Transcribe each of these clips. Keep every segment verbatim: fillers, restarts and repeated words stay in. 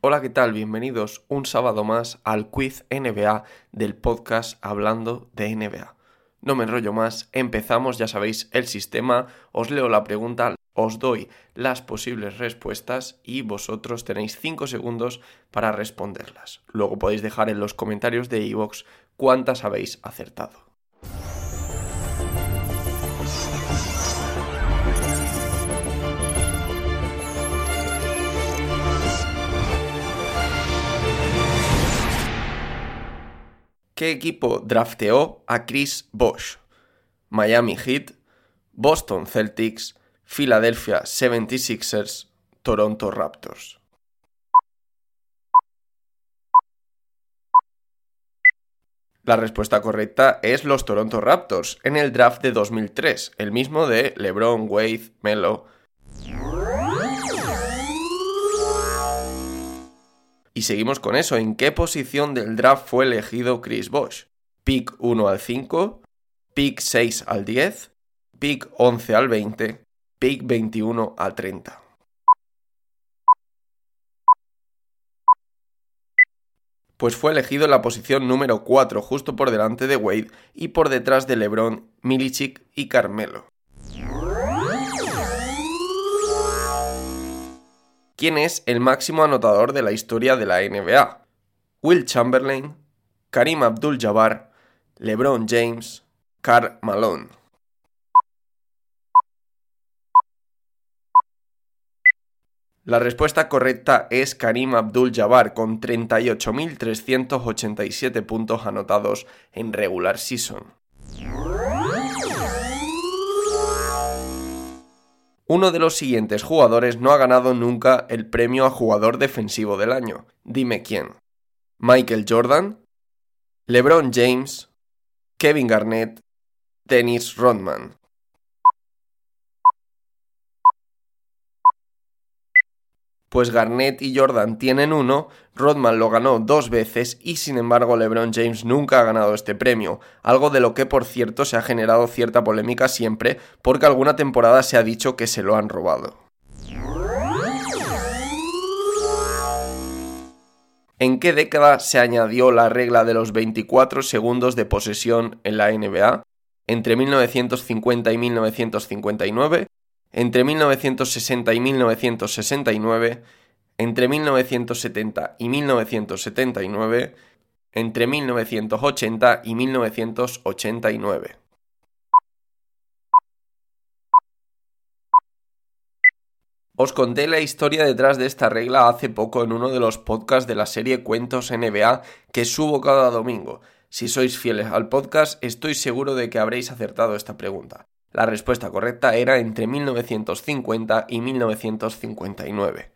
Hola, ¿qué tal? Bienvenidos un sábado más al Quiz N B A del podcast Hablando de N B A. No me enrollo más, empezamos, ya sabéis el sistema, os leo la pregunta, os doy las posibles respuestas y vosotros tenéis cinco segundos para responderlas. Luego podéis dejar en los comentarios de iVoox cuántas habéis acertado. ¿Qué equipo drafteó a Chris Bosh? Miami Heat, Boston Celtics, Philadelphia setenta y seis ers, Toronto Raptors. La respuesta correcta es los Toronto Raptors, en el draft de dos mil tres, el mismo de LeBron, Wade, Melo. Y seguimos con eso, ¿en qué posición del draft fue elegido Chris Bosh? Pick uno al cinco, Pick seis al diez, Pick once al veinte, Pick veintiuno al treinta. Pues fue elegido en la posición número cuatro, justo por delante de Wade y por detrás de LeBron, Milicic y Carmelo. ¿Quién es el máximo anotador de la historia de la N B A? Wilt Chamberlain, Kareem Abdul-Jabbar, LeBron James, Karl Malone. La respuesta correcta es Kareem Abdul-Jabbar con treinta y ocho mil trescientos ochenta y siete puntos anotados en regular season. Uno de los siguientes jugadores no ha ganado nunca el premio a jugador defensivo del año. Dime quién. Michael Jordan, LeBron James, Kevin Garnett, Dennis Rodman. Pues Garnett y Jordan tienen uno, Rodman lo ganó dos veces y sin embargo LeBron James nunca ha ganado este premio, algo de lo que por cierto se ha generado cierta polémica siempre porque alguna temporada se ha dicho que se lo han robado. ¿En qué década se añadió la regla de los veinticuatro segundos de posesión en la N B A? ¿Entre mil novecientos cincuenta y mil novecientos cincuenta y nueve? ¿Entre mil novecientos sesenta y mil novecientos sesenta y nueve? ¿Entre mil novecientos setenta y mil novecientos setenta y nueve? ¿Entre mil novecientos ochenta y mil novecientos ochenta y nueve? Os conté la historia detrás de esta regla hace poco en uno de los podcasts de la serie Cuentos N B A que subo cada domingo. Si sois fieles al podcast, estoy seguro de que habréis acertado esta pregunta. La respuesta correcta era entre mil novecientos cincuenta y mil novecientos cincuenta y nueve.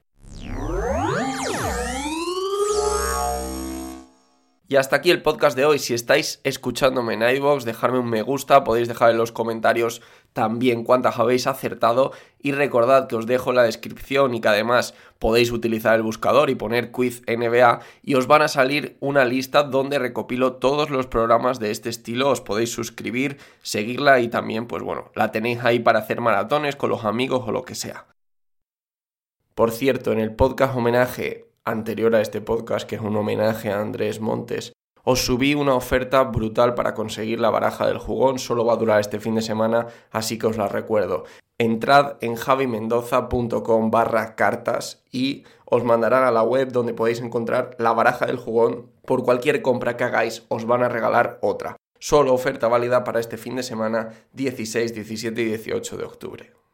Y hasta aquí el podcast de hoy. Si estáis escuchándome en iVoox, dejadme un me gusta, podéis dejar en los comentarios también cuántas habéis acertado y recordad que os dejo en la descripción y que además podéis utilizar el buscador y poner Quiz N B A y os van a salir una lista donde recopilo todos los programas de este estilo. Os podéis suscribir, seguirla y también, pues bueno, la tenéis ahí para hacer maratones con los amigos o lo que sea. Por cierto, en el podcast homenaje anterior a este podcast, que es un homenaje a Andrés Montes, os subí una oferta brutal para conseguir la baraja del jugón, solo va a durar este fin de semana, así que os la recuerdo. Entrad en javimendoza.com barra cartas y os mandarán a la web donde podéis encontrar la baraja del jugón. Por cualquier compra que hagáis os van a regalar otra. Solo oferta válida para este fin de semana dieciséis, diecisiete y dieciocho de octubre.